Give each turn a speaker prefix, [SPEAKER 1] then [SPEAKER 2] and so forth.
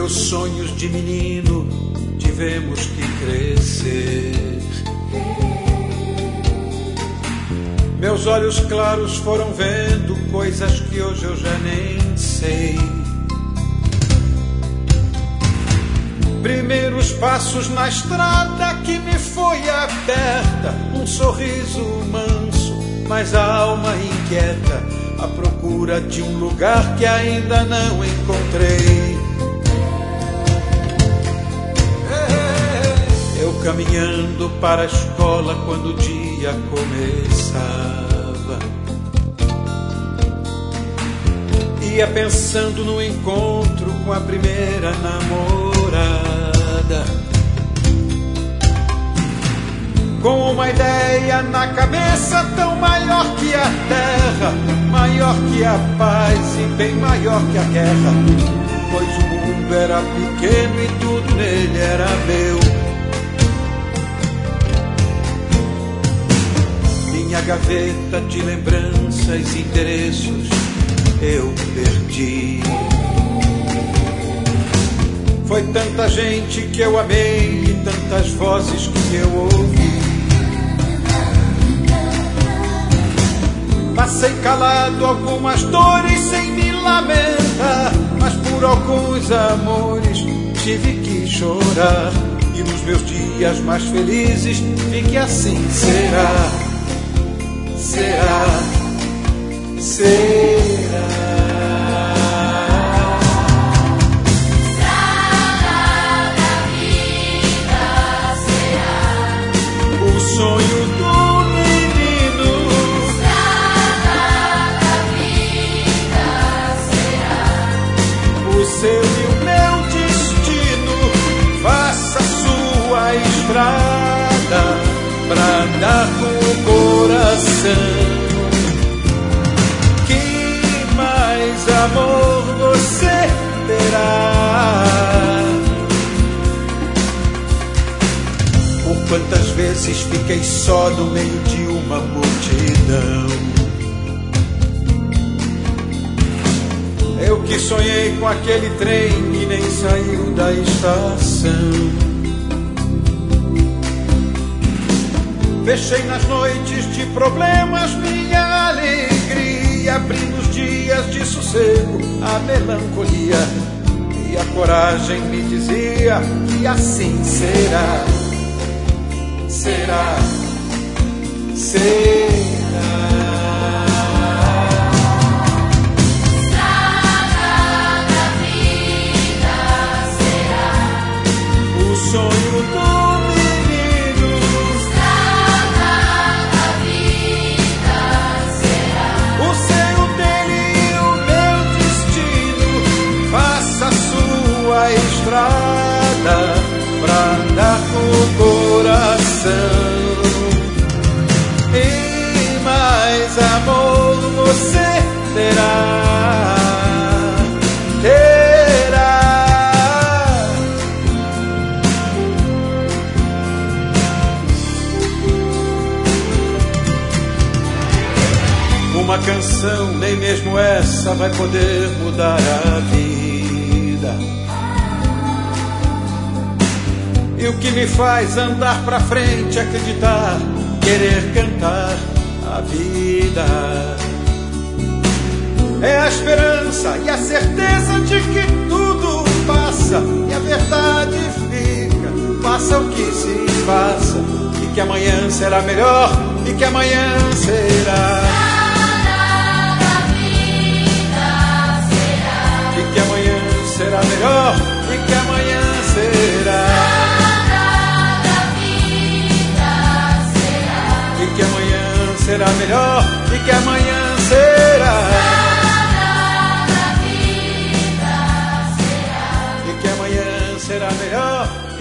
[SPEAKER 1] meus sonhos de menino tivemos que crescer. Meus olhos claros foram vendo coisas que hoje eu já nem sei. Primeiros passos na estrada que me foi aberta, um sorriso manso, mas a alma inquieta, à procura de um lugar que ainda não encontrei. Eu caminhando para a escola quando o dia começava, ia pensando no encontro com a primeira namorada, com uma ideia na cabeça tão maior que a terra, maior que a paz e bem maior que a guerra, pois o mundo era pequeno e tudo nele era meu. Minha gaveta de lembranças e endereços eu perdi. Foi tanta gente que eu amei e tantas vozes que eu ouvi. Passei calado algumas dores sem me lamentar, mas por alguns amores tive que chorar. E nos meus dias mais felizes vi que assim será. Será, será. Sonho do menino,
[SPEAKER 2] estrada da vida será.
[SPEAKER 1] O seu e o meu destino, faça sua estrada pra andar com o coração. Que mais amor você terá? Quantas vezes fiquei só no meio de uma multidão. Eu que sonhei com aquele trem e nem saiu da estação. Fechei nas noites de problemas minha alegria, abri nos dias de sossego a melancolia, e a coragem me dizia que assim será. Será, será.
[SPEAKER 2] Estrada da vida será.
[SPEAKER 1] O sonho do menino,
[SPEAKER 2] estrada da vida será.
[SPEAKER 1] o seu dele e o meu destino, faça sua estrada pra andar com o coração. E mais amor você terá, terá. Uma canção, nem mesmo essa vai poder mudar a vida. E o que me faz andar pra frente, acreditar, querer cantar a vida, é a esperança e a certeza de que tudo passa e a verdade fica, faça o que se faça, e que amanhã será melhor, e que amanhã será.
[SPEAKER 2] Estrada da vida será.
[SPEAKER 1] E que amanhã será melhor, e que amanhã será. Que amanhã será melhor e que amanhã será.
[SPEAKER 2] Estrada da vida será.
[SPEAKER 1] E que amanhã será melhor.